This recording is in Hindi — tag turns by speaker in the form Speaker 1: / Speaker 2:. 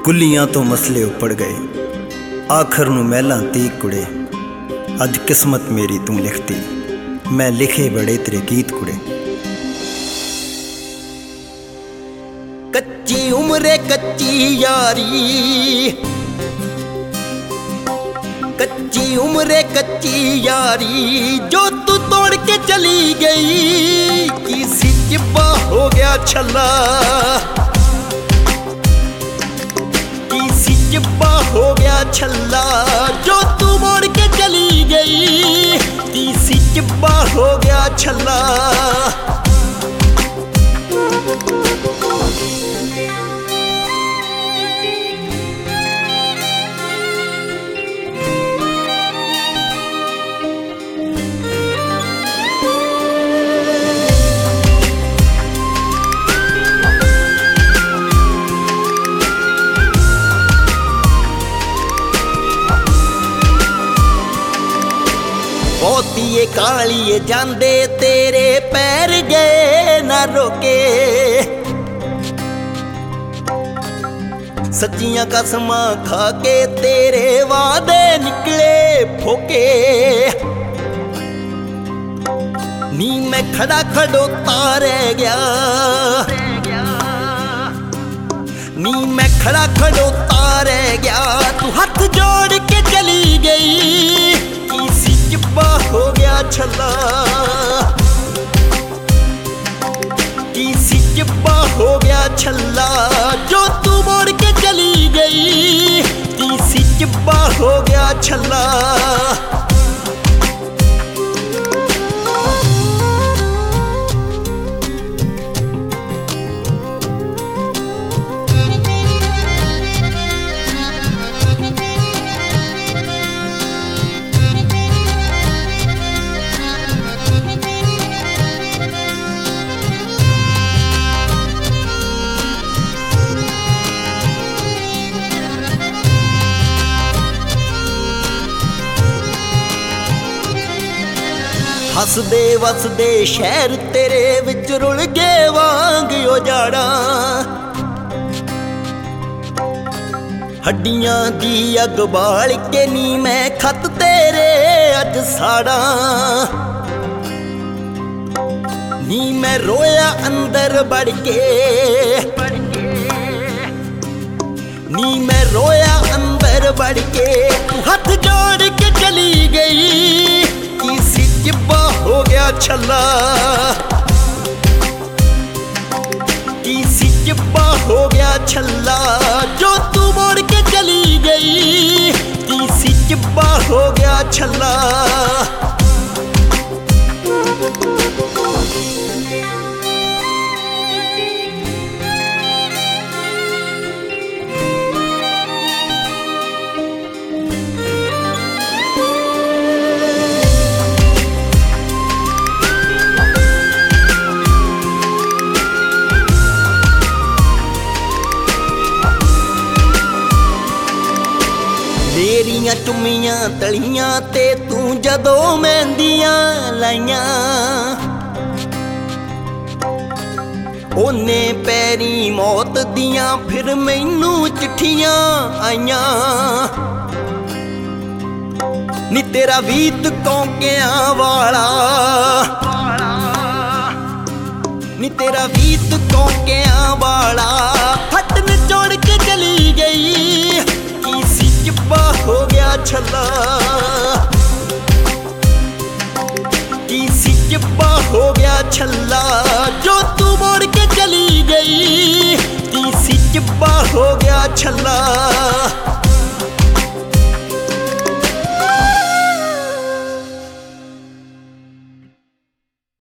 Speaker 1: कुलियां तो मसले उपड़ गए आखर नूं महलां तीक कुड़े। अज किस्मत मेरी तू लिखती मैं लिखे बड़े तेरे गीत कुड़े।
Speaker 2: कच्ची उम्रे कच्ची यारी, कच्ची उम्रे कच्ची यारी जो तू तोड़ के चली गई। किसी चिब्बा हो गया छल्ला, किसी चिब्बा हो गया छल्ला जो तू मोड़ के चली गई। किसी चिब्बा हो गया छल्ला। बहुती कालिए जांदे तेरे पैर गए ना रोके। सच्चियां कसमां खा के तेरे वादे निकले फोके। नी मैं खड़ा खड़ोता रह गया, नी मैं खड़ा खड़ोता रह गया। तू हाथ जोड़ के चली गई। किसी चिब्बा हो गया छल्ला, किसी चिब्बा हो गया छल्ला जो तू मोड़ के चली गई। किसी चिब्बा हो गया छल्ला। हसदे वसदे शहर तेरे विच रुल गए वांग उजाड़ा। हड्डियां दी अग बाल के नी मैं खत तेरे अज साड़ा। नी मैं रोया अंदर बढ़ के, नी मैं रोया अंदर बढ़ के। तू हाथ जोड़ के चली गई। किसी चिब्बा हो गया छल्ला, किसी चिब्बा हो गया छल्ला जो तू मोड़ के चली गई। किसी चिब्बा हो गया छल्ला। मेरियां चुम्मियां तलियां ते तू जदों मेहंदियां लाइयां। ओने पैरी मौत दियां फिर मैनू चिट्ठियां आइयां। नी तेरा वीत कौंकियां वाला, नी तेरा वीत कौंकियां वाला फट निचोड़ के चली गई। किसी चिब्बा हो गया छल्ला, किसी चिब्बा हो गया छल्ला जो तू मोड़ के चली गई। किसी चिब्बा हो गया छल्ला।